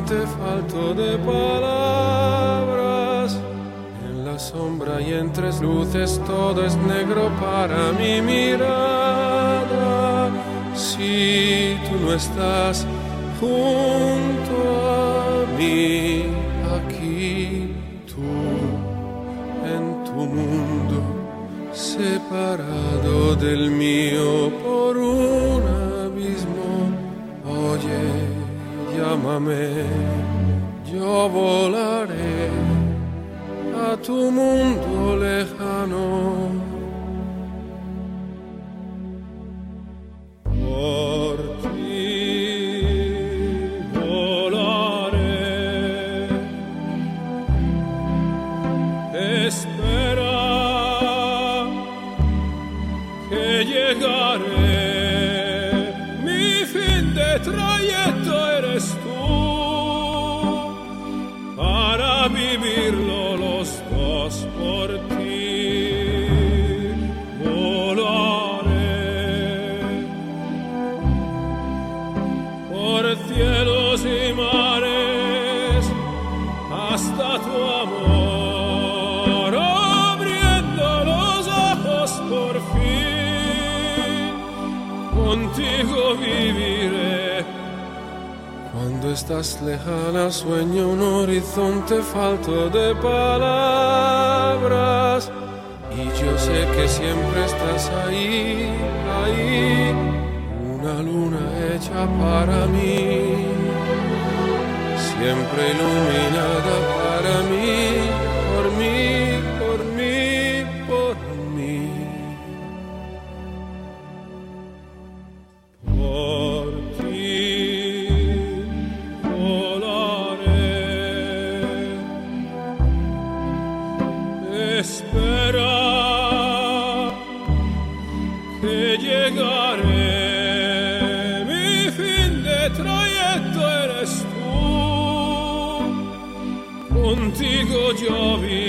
horizonte falto de palabras. En la sombra y entre luces todo es negro para mi mirada. Si tú no estás junto a mí, aquí tú en tu mundo, separado del mío por un abismo. Oye, llámame, yo volaré a tu mundo lejano. Por ti volaré, espera que llegaré. Mi fin de trayecto eres tú, para vivirlo los dos por ti. Volaré por cielos y mares hasta tu amor, abriendo los ojos por fin. Contigo viviré. Cuando estás lejana sueño un horizonte falto de palabras. Y yo sé que siempre estás ahí, ahí, una luna hecha para mí, siempre iluminada para mí, por mí, por mí, por mí. Por ti volaré, espera que llegaré. Mi fin de trayecto eres tú, contigo yo viviré.